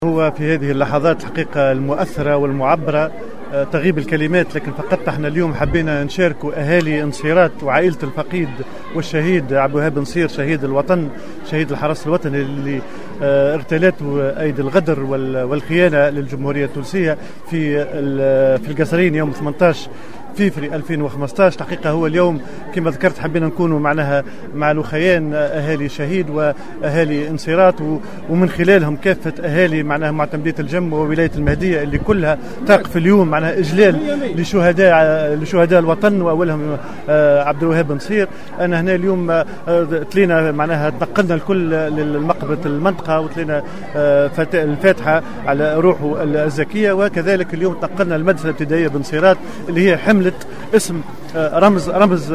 هو في هذه اللحظات حقيقة المؤثرة والمعبرة تغيب الكلمات، لكن فقط احنا اليوم حبينا نشاركوا أهالي انصيرات وعائلة الفقيد والشهيد عبد الوهاب نصير شهيد الوطن، شهيد الحرس الوطني اللي ارتلته أيدي الغدر والخيانة للجمهورية التونسية في القصرين يوم 18 فبراير 2015. حقيقة هو اليوم كما ذكرت حبينا نكونوا مع الأخيان أهالي شهيد وأهالي انصيرات، ومن خلالهم كافة أهالي معتمدية الجم وولاية المهدية اللي كلها تقف اليوم إجلال لشهداء الوطن وأولهم عبد الوهاب نصير. أنا هنا اليوم تلينا تنقلنا الكل لمقبرة المنطقة وتلينا الفاتحة على روحه الزكية، وكذلك اليوم تنقلنا المدرسة الابتدائية بنصيرات اللي هي حملت اسم رمز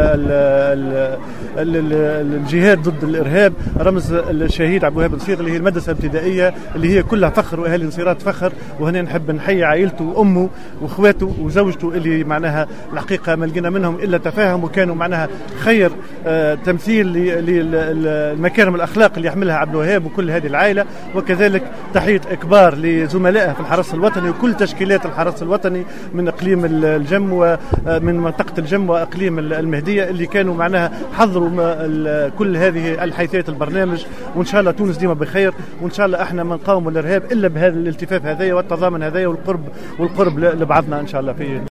الجهاد ضد الإرهاب، رمز الشهيد عبد الوهاب نصير اللي هي المدرسة الابتدائية اللي هي كلها فخر وأهالي نصيرات فخر. وهنا نحب نحيي عائلته وأمه وإخواته وزوجته اللي الحقيقة ما لقينا منهم إلا تفاهم، وكانوا خير تمثيل للمكارم الأخلاق اللي يحملها عبد الوهاب وكل هذه العائلة. وكذلك تحية إكبار لزملائه في الحرس الوطني وكل تشكيلات الحرس الوطني من إقليم الجم ومن منطقة الجم وإقليم المهدية اللي كانوا حضروا كل هذه الحيثيات البرنامج. وإن شاء الله تونس ديما بخير، وإن شاء الله احنا ما نقاوم الإرهاب إلا بهذا الالتفاف هذايا والتضامن هذايا والقرب لبعضنا إن شاء الله في